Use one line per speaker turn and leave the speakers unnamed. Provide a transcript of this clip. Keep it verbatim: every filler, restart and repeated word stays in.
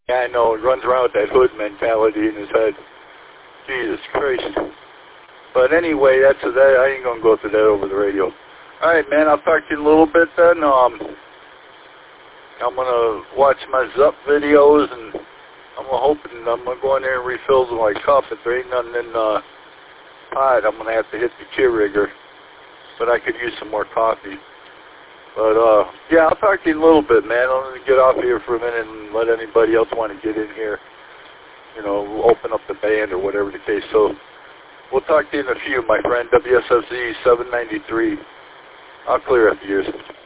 Yeah, I know, he runs around with that hood mentality in his head. Jesus Christ. But anyway, that's that. I ain't gonna go through that over the radio. All right, man. I'll talk to you in a little bit then. Um, I'm gonna watch my Zup videos, and I'm hoping I'm gonna go in there and refill my cup. If there ain't nothing in the pot, I'm gonna have to hit the Keurig, but I could use some more coffee. But uh, yeah, I'll talk to you in a little bit, man. I'm gonna get off here for a minute and let anybody else want to get in here. You know, open up the band or whatever the case. So we'll talk to you in a few, my friend. W S F Z seven ninety-three. I'll clear up yours.